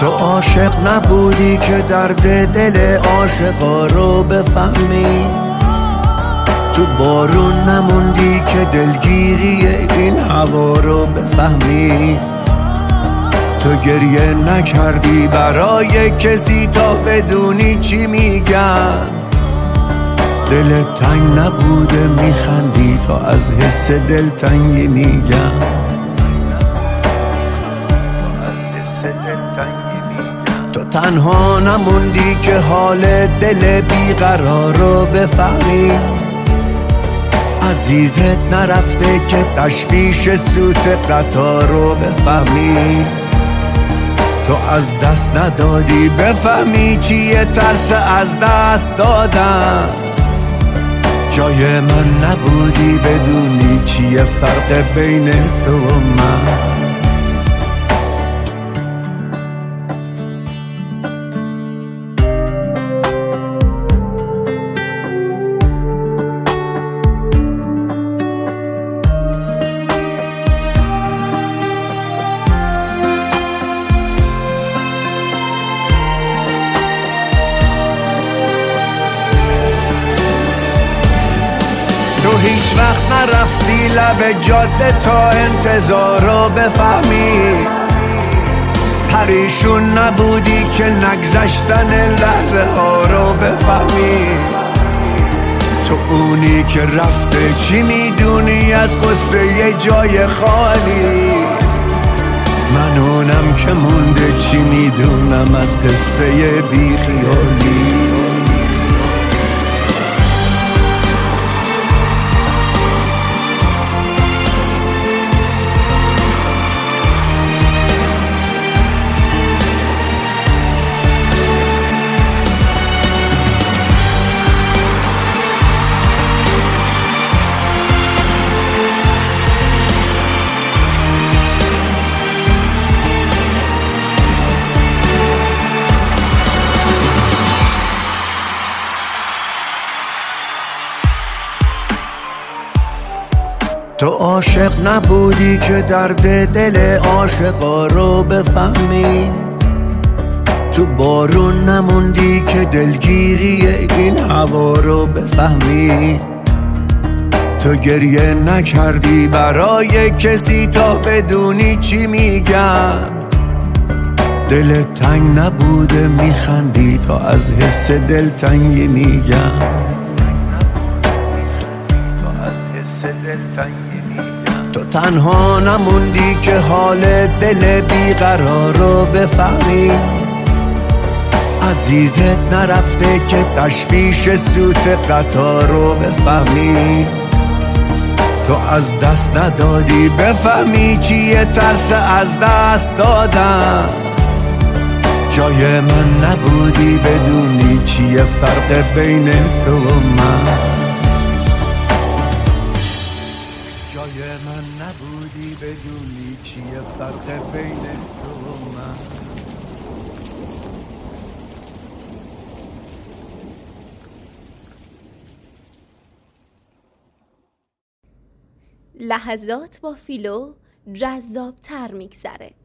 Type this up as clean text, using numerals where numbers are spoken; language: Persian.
تو عاشق نبودی که درد دل عاشقا رو بفهمی، تو بارون نموندی که دلگیری این هوا رو بفهمی، تو گریه نکردی برای کسی تا بدونی چی میگن، دلت تنگ نبوده میخندی تا از حس دلتنگی میگن. تو تنها نموندی که حال دل بیقرار رو بفهمی، عزیزت نرفته که تشویش سوت قطار رو بفهمی، تو از دست ندادی بفهمی چیه ترس از دست دادن، جای من نبودی بدونی چیه فرق بین تو و من. تو هیچ وقت نرفتی لب جاده تا انتظار رو بفهمی، پریشون نبودی که نگذشتن لحظه ها رو بفهمی، تو اونی که رفته چی میدونی از قصه یه جای خالی، من اونم که مونده چی میدونم از قصه بی خیالی. تو عاشق نبودی که درد دل عاشقا رو بفهمی، تو بارون نموندی که دلگیری این هوا رو بفهمی، تو گریه نکردی برای کسی تا بدونی چی میگم، دلت تنگ نبوده میخندی تا از حس دلتنگی میگم. تو تنها نموندی که حال دل بیقرار رو بفهمی، عزیزت نرفته که تشویش سوت قطار رو بفهمی، تو از دست ندادی بفهمی چیه ترس از دست دادن، جای من نبودی بدونی چیه فرق بین تو و من، جای من نبودی بدونی چیه فرق بین تو و من. لحظات با فیلو جذاب تر میگذره.